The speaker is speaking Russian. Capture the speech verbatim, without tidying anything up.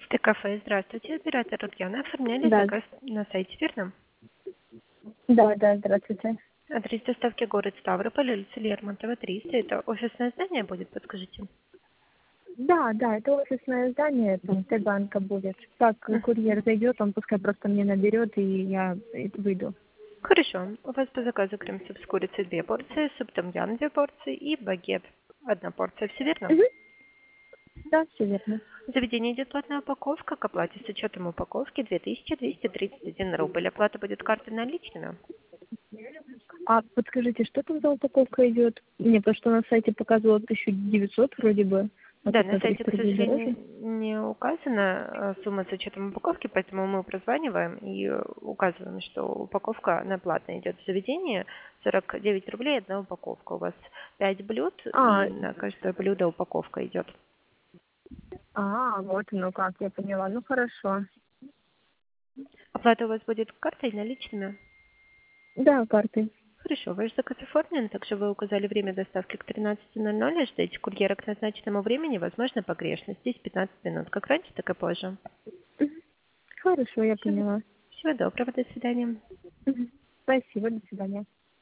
Т-кафе, здравствуйте, оператор Ульяна. Оформляли Да, заказ на сайте, верно? да, да, здравствуйте. Адрес доставки город Ставрополь, улица Лермонтова, триста. Это офисное здание будет, подскажите? Да, да, это офисное здание, там Т-банка будет. Так, курьер зайдет, он пускай просто мне наберет, и я э, выйду. Хорошо. У вас по заказу крем-суп с курицей две порции, суп том-ям две порции и багет одна порция. Все верно? Мгм. Да, все верно. В заведении идет платная упаковка. К оплате с учетом упаковки две тысячи двести тридцать один рубль. Оплата будет картой наличными. А подскажите, что там за упаковка идет? Мне то, что на сайте показывало тысячу девятьсот вроде бы, а Да, тут на на сайте, триста к рублей сожалению, дороже. не указана э, сумма с учетом упаковки, поэтому мы прозваниваем и э, указываем, что упаковка на платно идет в заведение. сорок девять рублей одна упаковка. У вас пять блюд, А, и на каждое блюдо упаковка идет. а, вот оно как, я поняла. Ну хорошо. Оплата у вас будет картой наличными? Да, карты. Хорошо, ваш заказ оформлен, также вы указали время доставки к тринадцати ноль-ноль, ждите курьера к назначенному времени, возможно погрешность, здесь пятнадцать минут, как раньше, так и позже. Мгм. Хорошо, я Всего, поняла. всего доброго, до свидания. Мгм. Спасибо, до свидания.